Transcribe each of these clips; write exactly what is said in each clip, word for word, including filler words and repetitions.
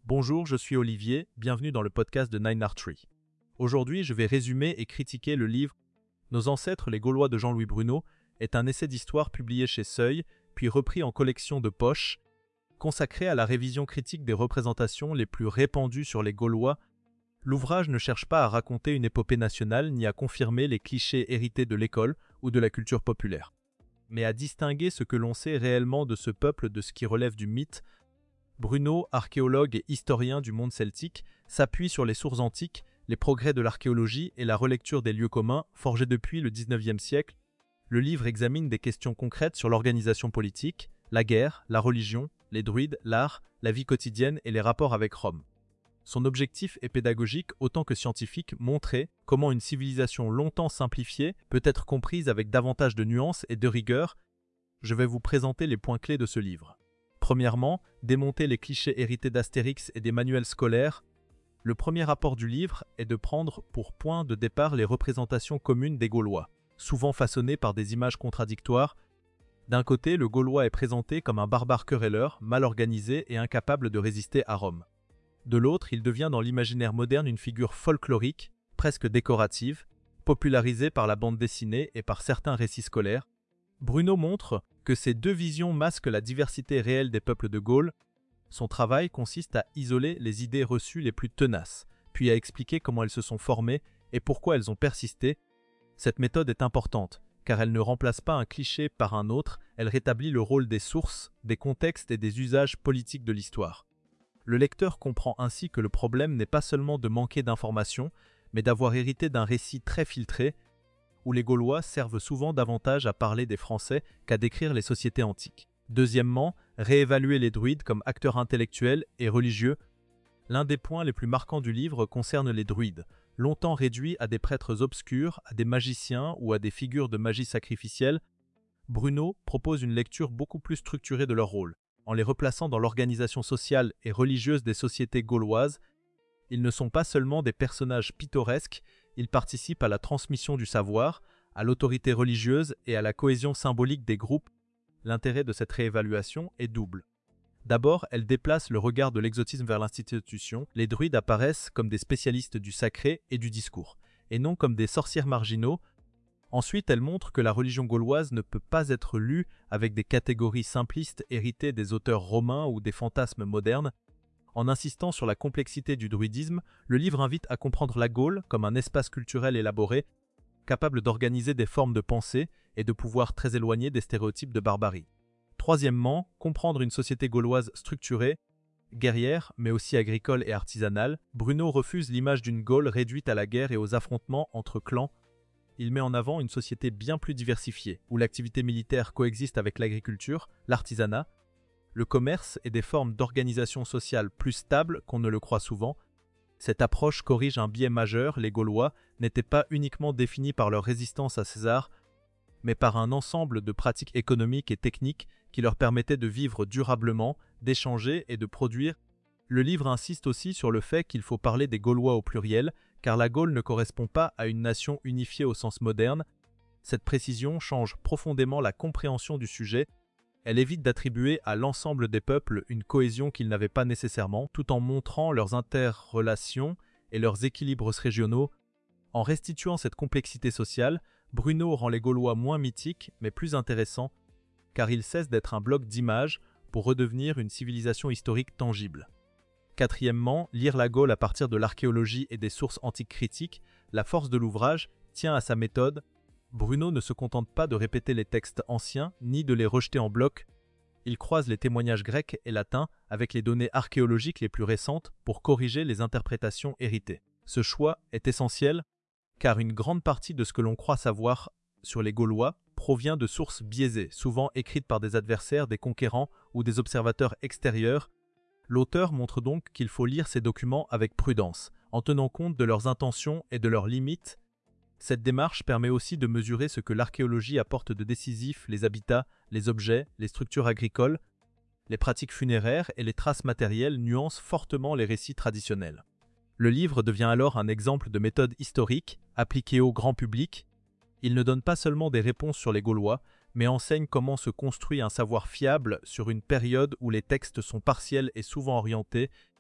Bonjour, je suis Olivier, bienvenue dans le podcast de Nine Art Tree. Aujourd'hui, je vais résumer et critiquer le livre « Nos ancêtres, les Gaulois » de Jean-Louis Bruno, est un essai d'histoire publié chez Seuil, puis repris en collection de poche, consacré à la révision critique des représentations les plus répandues sur les Gaulois. L'ouvrage ne cherche pas à raconter une épopée nationale ni à confirmer les clichés hérités de l'école ou de la culture populaire, mais à distinguer ce que l'on sait réellement de ce peuple de ce qui relève du mythe. Bruno, archéologue et historien du monde celtique, s'appuie sur les sources antiques, les progrès de l'archéologie et la relecture des lieux communs forgés depuis le dix-neuvième siècle. Le livre examine des questions concrètes sur l'organisation politique, la guerre, la religion, les druides, l'art, la vie quotidienne et les rapports avec Rome. Son objectif est pédagogique autant que scientifique, montrer comment une civilisation longtemps simplifiée peut être comprise avec davantage de nuances et de rigueur. Je vais vous présenter les points clés de ce livre. Premièrement, démonter les clichés hérités d'Astérix et des manuels scolaires. Le premier rapport du livre est de prendre pour point de départ les représentations communes des Gaulois, souvent façonnées par des images contradictoires. D'un côté, le Gaulois est présenté comme un barbare querelleur, mal organisé et incapable de résister à Rome. De l'autre, il devient dans l'imaginaire moderne une figure folklorique, presque décorative, popularisée par la bande dessinée et par certains récits scolaires. Bruno montre que ces deux visions masquent la diversité réelle des peuples de Gaule. Son travail consiste à isoler les idées reçues les plus tenaces, puis à expliquer comment elles se sont formées et pourquoi elles ont persisté. Cette méthode est importante, car elle ne remplace pas un cliché par un autre, elle rétablit le rôle des sources, des contextes et des usages politiques de l'histoire. Le lecteur comprend ainsi que le problème n'est pas seulement de manquer d'informations, mais d'avoir hérité d'un récit très filtré, où les Gaulois servent souvent davantage à parler des Français qu'à décrire les sociétés antiques. Deuxièmement, réévaluer les druides comme acteurs intellectuels et religieux. L'un des points les plus marquants du livre concerne les druides, longtemps réduits à des prêtres obscurs, à des magiciens ou à des figures de magie sacrificielle. Bruno propose une lecture beaucoup plus structurée de leur rôle, en les replaçant dans l'organisation sociale et religieuse des sociétés gauloises. Ils ne sont pas seulement des personnages pittoresques, ils participent à la transmission du savoir, à l'autorité religieuse et à la cohésion symbolique des groupes. L'intérêt de cette réévaluation est double. D'abord, elle déplace le regard de l'exotisme vers l'institution. Les druides apparaissent comme des spécialistes du sacré et du discours, et non comme des sorcières marginaux. Ensuite, elle montre que la religion gauloise ne peut pas être lue avec des catégories simplistes héritées des auteurs romains ou des fantasmes modernes. En insistant sur la complexité du druidisme, le livre invite à comprendre la Gaule comme un espace culturel élaboré, capable d'organiser des formes de pensée et de pouvoir très éloigné des stéréotypes de barbarie. Troisièmement, comprendre une société gauloise structurée, guerrière, mais aussi agricole et artisanale. Bruno refuse l'image d'une Gaule réduite à la guerre et aux affrontements entre clans. Il met en avant une société bien plus diversifiée, où l'activité militaire coexiste avec l'agriculture, l'artisanat, le commerce et des formes d'organisation sociale plus stables qu'on ne le croit souvent. Cette approche corrige un biais majeur, les Gaulois n'étaient pas uniquement définis par leur résistance à César, mais par un ensemble de pratiques économiques et techniques qui leur permettaient de vivre durablement, d'échanger et de produire. Le livre insiste aussi sur le fait qu'il faut parler des Gaulois au pluriel, car la Gaule ne correspond pas à une nation unifiée au sens moderne. Cette précision change profondément la compréhension du sujet. Elle évite d'attribuer à l'ensemble des peuples une cohésion qu'ils n'avaient pas nécessairement, tout en montrant leurs interrelations et leurs équilibres régionaux. En restituant cette complexité sociale, Bruno rend les Gaulois moins mythiques, mais plus intéressants, car ils cessent d'être un bloc d'images pour redevenir une civilisation historique tangible. Quatrièmement, lire la Gaule à partir de l'archéologie et des sources antiques critiques. La force de l'ouvrage tient à sa méthode. Bruno ne se contente pas de répéter les textes anciens, ni de les rejeter en bloc. Il croise les témoignages grecs et latins avec les données archéologiques les plus récentes pour corriger les interprétations héritées. Ce choix est essentiel, car une grande partie de ce que l'on croit savoir sur les Gaulois provient de sources biaisées, souvent écrites par des adversaires, des conquérants ou des observateurs extérieurs. L'auteur montre donc qu'il faut lire ces documents avec prudence, en tenant compte de leurs intentions et de leurs limites. Cette démarche permet aussi de mesurer ce que l'archéologie apporte de décisif, les habitats, les objets, les structures agricoles, les pratiques funéraires et les traces matérielles nuancent fortement les récits traditionnels. Le livre devient alors un exemple de méthode historique appliquée au grand public. Il ne donne pas seulement des réponses sur les Gaulois, mais enseigne comment se construit un savoir fiable sur une période où les textes sont partiels et souvent orientés.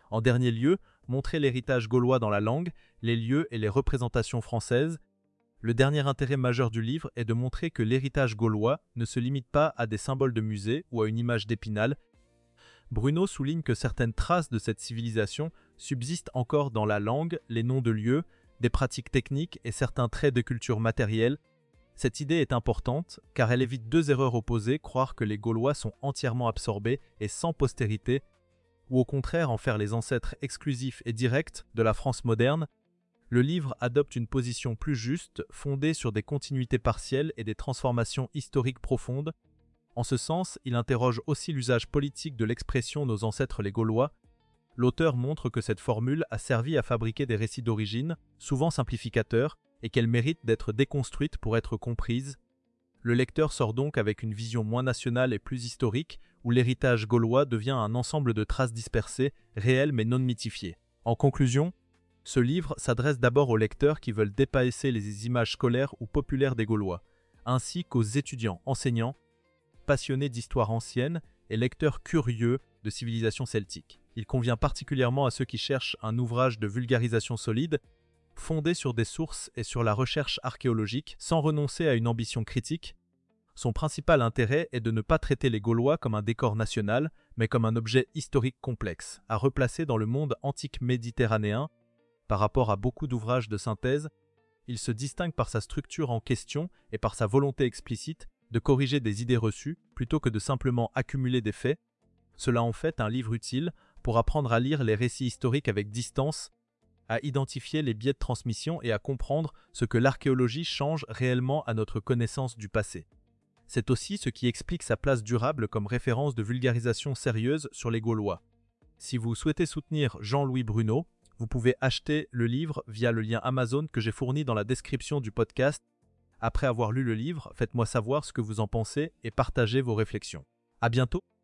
En dernier lieu, montrer l'héritage gaulois dans la langue, les lieux et les représentations françaises. Le dernier intérêt majeur du livre est de montrer que l'héritage gaulois ne se limite pas à des symboles de musée ou à une image d'Épinal. Bruno souligne que certaines traces de cette civilisation subsistent encore dans la langue, les noms de lieux, des pratiques techniques et certains traits de culture matérielle. Cette idée est importante car elle évite deux erreurs opposées, croire que les Gaulois sont entièrement absorbés et sans postérité, ou au contraire en faire les ancêtres exclusifs et directs de la France moderne. Le livre adopte une position plus juste, fondée sur des continuités partielles et des transformations historiques profondes. En ce sens, il interroge aussi l'usage politique de l'expression « nos ancêtres les Gaulois ». L'auteur montre que cette formule a servi à fabriquer des récits d'origine, souvent simplificateurs, et qu'elle mérite d'être déconstruite pour être comprise. Le lecteur sort donc avec une vision moins nationale et plus historique, où l'héritage gaulois devient un ensemble de traces dispersées, réelles mais non mythifiées. En conclusion, ce livre s'adresse d'abord aux lecteurs qui veulent dépasser les images scolaires ou populaires des Gaulois, ainsi qu'aux étudiants, enseignants, passionnés d'histoire ancienne et lecteurs curieux de civilisation celtique. Il convient particulièrement à ceux qui cherchent un ouvrage de vulgarisation solide, fondé sur des sources et sur la recherche archéologique, sans renoncer à une ambition critique. Son principal intérêt est de ne pas traiter les Gaulois comme un décor national, mais comme un objet historique complexe, à replacer dans le monde antique méditerranéen. Par rapport à beaucoup d'ouvrages de synthèse, il se distingue par sa structure en question et par sa volonté explicite de corriger des idées reçues plutôt que de simplement accumuler des faits. Cela en fait un livre utile pour apprendre à lire les récits historiques avec distance, à identifier les biais de transmission et à comprendre ce que l'archéologie change réellement à notre connaissance du passé. C'est aussi ce qui explique sa place durable comme référence de vulgarisation sérieuse sur les Gaulois. Si vous souhaitez soutenir Jean-Louis Bruno, vous pouvez acheter le livre via le lien Amazon que j'ai fourni dans la description du podcast. Après avoir lu le livre, faites-moi savoir ce que vous en pensez et partagez vos réflexions. À bientôt!